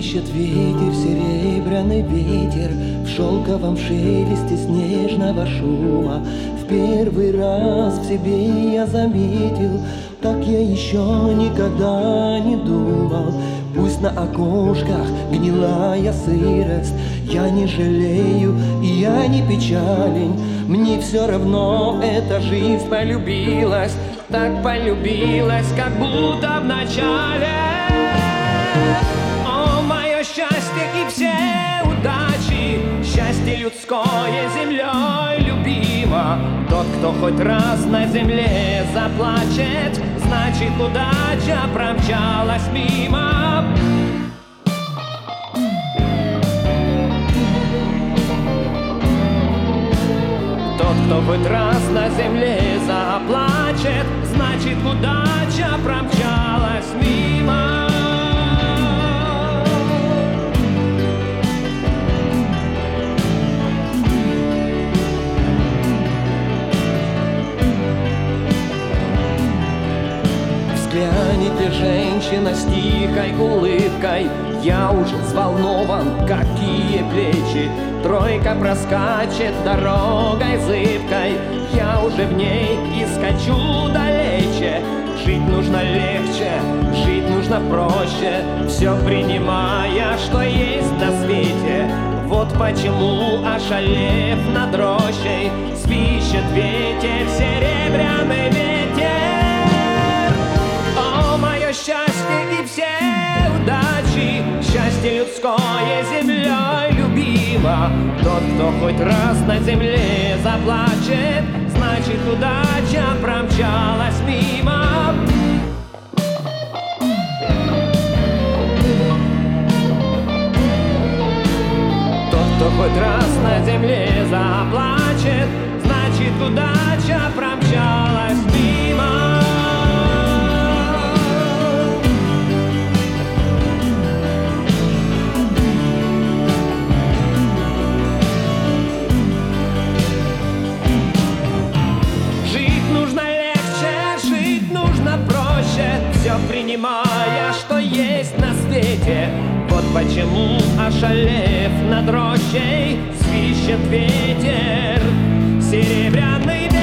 Свищет ветер, серебряный ветер в шелковом шелесте снежного шума. В первый раз в себе я заметил, так я еще никогда не думал. Пусть на окошках гнилая сырость, я не жалею и я не печален. Мне все равно эта жизнь полюбилась, так полюбилась, как будто в начале. О, мое счастье и все удачи, счастье людское землей любимо. Тот, кто хоть раз на земле заплачет, значит удача промчалась мимо. Тот, кто хоть раз на земле заплачет, значит удача промчалась мимо. Взглянет ли женщина с тихой улыбкой, я уже взволнован, какие плечи. Тройка проскачет дорогой зыбкой, я уже в ней и скачу далече. Жить нужно легче, жить нужно проще, все принимая, что есть на свете. Вот почему, ошалев над рощей, свищет ветер, серебряный ветер. О, мое счастье и все удачи, счастье людское землей любимо. Тот, кто хоть раз на земле заплачет, значит удача промчалась мимо. Тот, кто хоть раз на земле заплачет, значит удача промчалась мимо. Все принимая, что есть на свете. Вот почему, ошалев над рощей, свищет ветер, серебряный ветер.